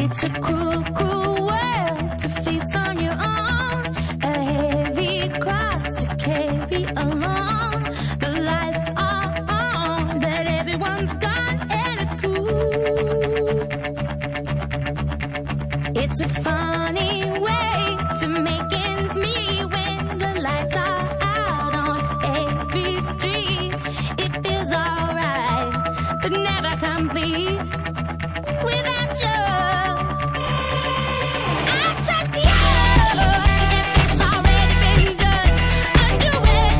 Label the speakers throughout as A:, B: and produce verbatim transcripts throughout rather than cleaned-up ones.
A: It's a cruel, cruel world to face on your own. A heavy cross to carry along. The lights are on, but everyone's gone and it's through. It's a funny way to make ends meet when the lights are out on every street. It feels alright, but never complete without you. I tried to if it's already been done, undo it.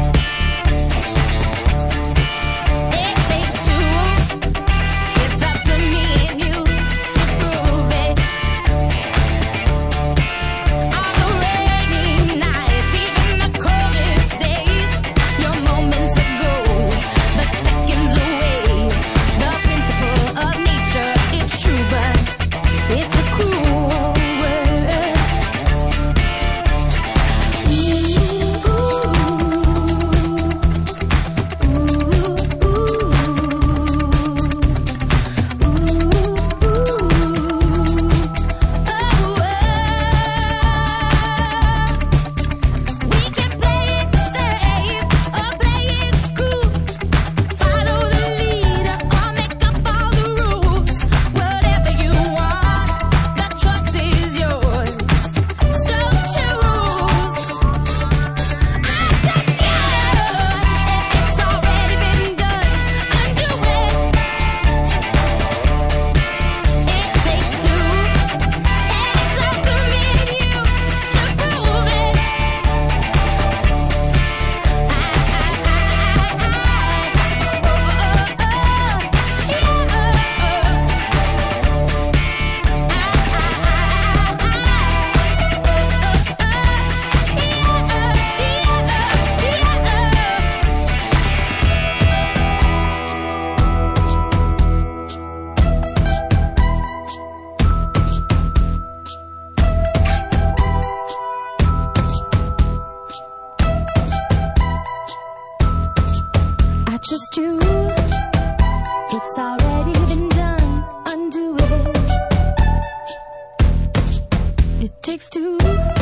A: It takes two. It's up to me and you to prove it. On the rainy nights, even the coldest days, your moments are gold, but seconds away. The principle of nature, it's true, but it's a cruel world. We can play it safe or play it cool. Follow the leader or make up all the rules. Whatever you want, the choice is yours. So choose. I just you. If it's already been done, undo it. It takes two, and it's up to me and you to prove it. I trust you. It's already been done. Undo it. It takes two.